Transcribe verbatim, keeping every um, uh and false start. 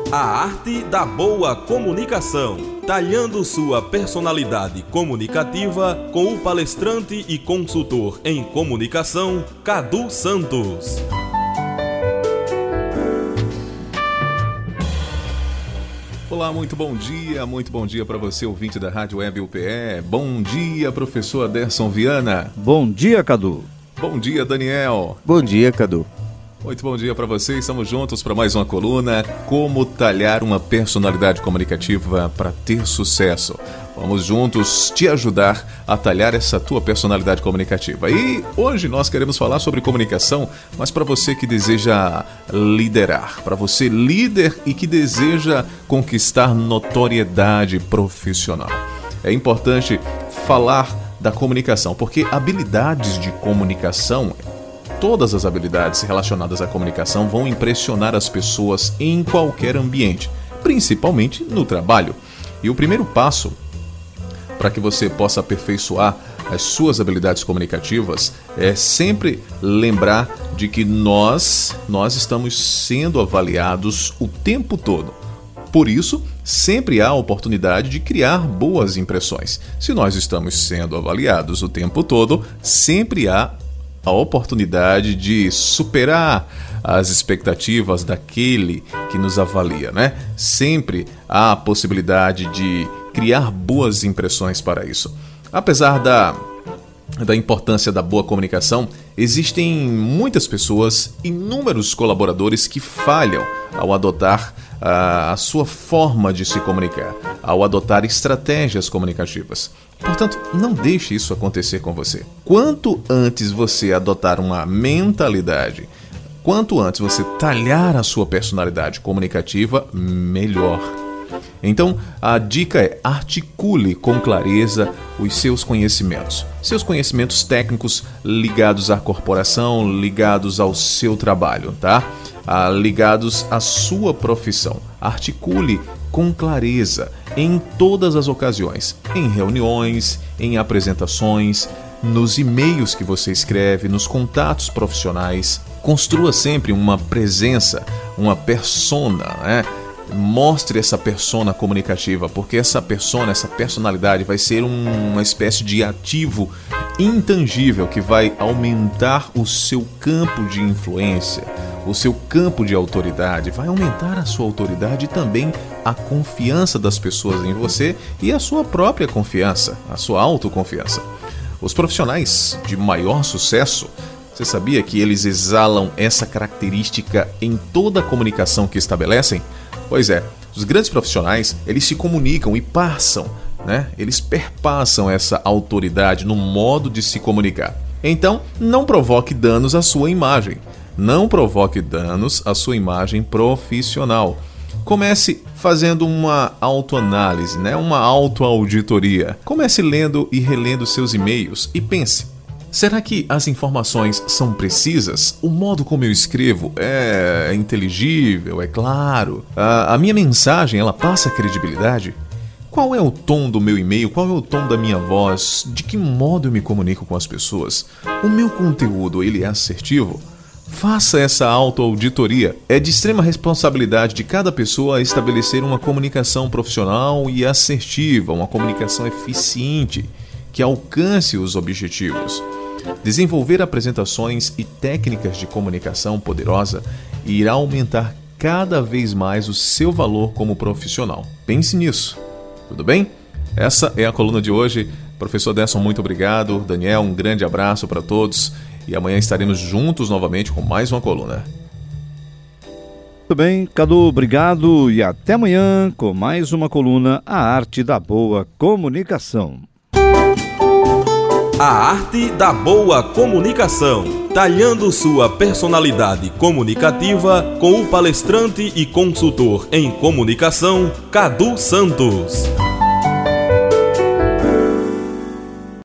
A arte da boa comunicação, talhando sua personalidade comunicativa com o palestrante e consultor em comunicação, Cadu Santos. Olá, muito bom dia, muito bom dia para você, ouvinte da Rádio Web U P E. Bom dia, professor Aderson Viana. Bom dia, Cadu. Bom dia, Daniel. Bom dia, Cadu. Muito bom dia para vocês, estamos juntos para mais uma coluna, Como Talhar uma Personalidade Comunicativa para Ter Sucesso. Vamos juntos te ajudar a talhar essa tua personalidade comunicativa. E hoje nós queremos falar sobre comunicação, mas para você que deseja liderar, para você líder e que deseja conquistar notoriedade profissional. É importante falar da comunicação, porque habilidades de comunicação, todas as habilidades relacionadas à comunicação vão impressionar as pessoas em qualquer ambiente, principalmente no trabalho. E o primeiro passo para que você possa aperfeiçoar as suas habilidades comunicativas é sempre lembrar de que nós, nós estamos sendo avaliados o tempo todo. Por isso, sempre há a oportunidade de criar boas impressões. Se nós estamos sendo avaliados o tempo todo, sempre há a oportunidade de superar as expectativas daquele que nos avalia, né? Sempre há a possibilidade de criar boas impressões para isso. Apesar da, da importância da boa comunicação, existem muitas pessoas, inúmeros colaboradores que falham ao adotar a, a sua forma de se comunicar, ao adotar estratégias comunicativas. Portanto, não deixe isso acontecer com você. Quanto antes você adotar uma mentalidade, quanto antes você talhar a sua personalidade comunicativa, melhor. Então, a dica é: articule com clareza os seus conhecimentos. Seus conhecimentos técnicos ligados à corporação, ligados ao seu trabalho, tá? Ah, ligados à sua profissão. Articule com clareza em todas as ocasiões, em reuniões, em apresentações, nos e-mails que você escreve, nos contatos profissionais. Construa sempre uma presença, uma persona, né? Mostre essa persona comunicativa, porque essa persona, essa personalidade vai ser um, uma espécie de ativo intangível que vai aumentar o seu campo de influência, o seu campo de autoridade, vai aumentar a sua autoridade e também a confiança das pessoas em você e a sua própria confiança, a sua autoconfiança. Os profissionais de maior sucesso, você sabia que eles exalam essa característica em toda a comunicação que estabelecem? Pois é, os grandes profissionais, eles se comunicam e passam, né? Eles perpassam essa autoridade no modo de se comunicar. Então, não provoque danos à sua imagem. Não provoque danos à sua imagem profissional. Comece fazendo uma autoanálise, né? Uma autoauditoria. Comece lendo e relendo seus e-mails e pense: será que as informações são precisas? O modo como eu escrevo é inteligível, é claro? A, a minha mensagem, ela passa credibilidade? Qual é o tom do meu e-mail? Qual é o tom da minha voz? De que modo eu me comunico com as pessoas? O meu conteúdo, ele é assertivo? Faça essa autoauditoria. É de extrema responsabilidade de cada pessoa estabelecer uma comunicação profissional e assertiva, uma comunicação eficiente, que alcance os objetivos. Desenvolver apresentações e técnicas de comunicação poderosa irá aumentar cada vez mais o seu valor como profissional. Pense nisso, tudo bem? Essa é a coluna de hoje. Professor Aderson, muito obrigado. Daniel, um grande abraço para todos. E amanhã estaremos juntos novamente com mais uma coluna. Tudo bem, Cadu, obrigado. E até amanhã com mais uma coluna, A Arte da Boa Comunicação. A arte da boa comunicação, talhando sua personalidade comunicativa com o palestrante e consultor em comunicação, Cadu Santos.